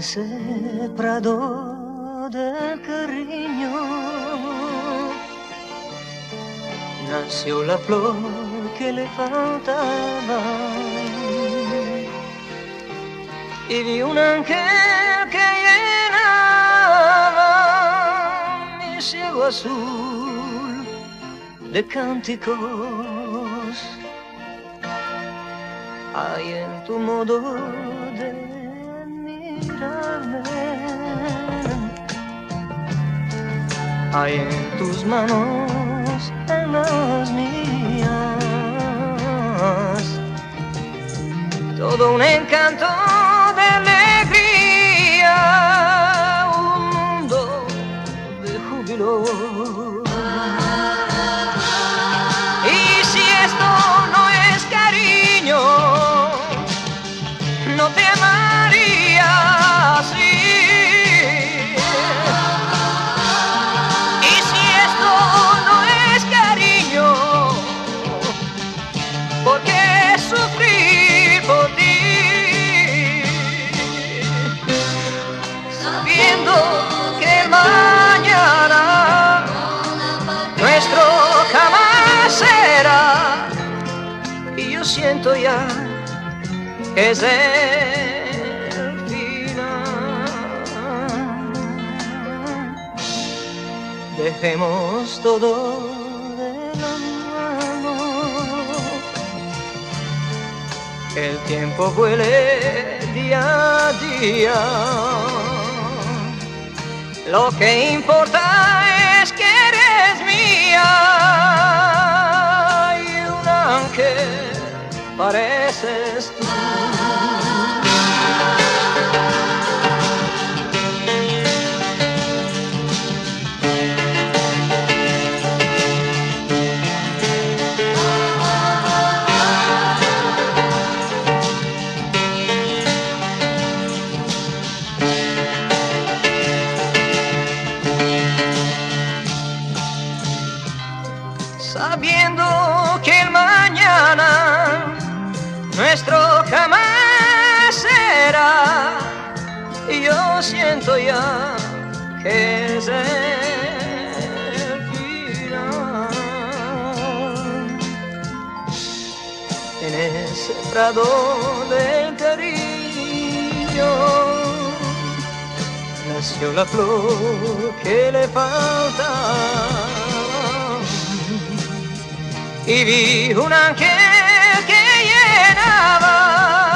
ese prado del cariño nació la flor que le faltaba y vi un ángel que llenaba mi cielo azul de cánticos. Hay en tu modo de mirarme, hay en tus manos, en las mías, todo un encanto de alegría, un mundo de júbilo. Y si esto no es cariño, no te amaría así. Y si esto no es cariño, ¿por qué sufrir por ti? Sabiendo que mañana nuestro jamás será, y yo siento ya que es el final. Dejemos todo de la mano, que el tiempo vuele día a día. Lo que importa es que eres mía y un ángel pareces tú. Sabiendo que el mañana nuestro jamás será, y yo siento ya que es el final. En ese prado del cariño nació la flor que le falta, y vi un ángel que llenaba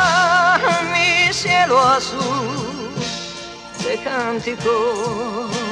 mi cielo azul de cánticos.